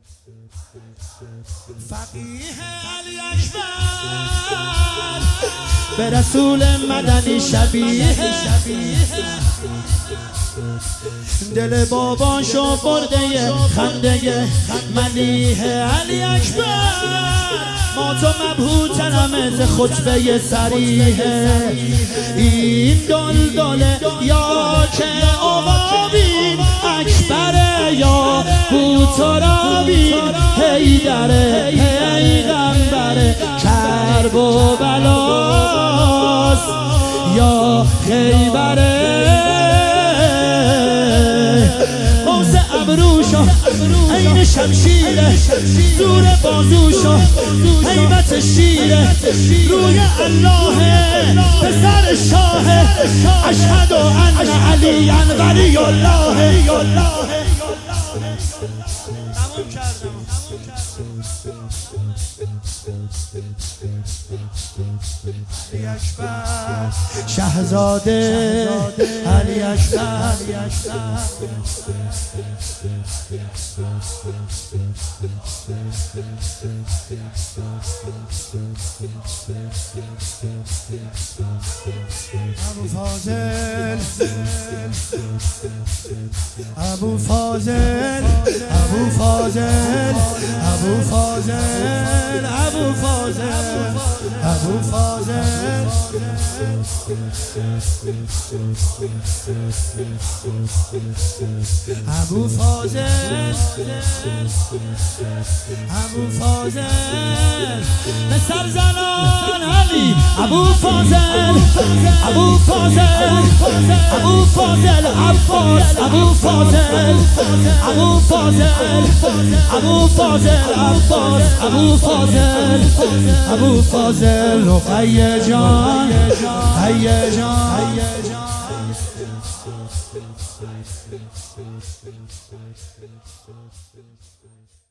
فقیه علی اکبر به رسول مدنی شبیه، دل باباشو برده خنده ملیح علی اکبر. ما تو مبهوتنم ز خطبه صریحه، این دلدله یا که عقابین اکبره یا بوترابین حیدره پیغمبره کرب و بلاست یا خیبره. قوس ابروشو عین شمشیره، زور بازوشو هیبت شیره، روی الله پسر شاه اشهد ان علی ولی الله. تموم کردم. علی اکبر شهزاده علی اکبر. ابو فاضل ابو فاضل ابو فاضل ابو فاضل ابو فاضل ابو فاضل ابو فاضل ابو فاضل مثل زنان علی ابو فاضل ابو فاضل ابو فاضل عباس ابو فاضل ابو فاضل ابو فاضل عباس ابو فاضل ابو فاضل رقیه جان هیجان.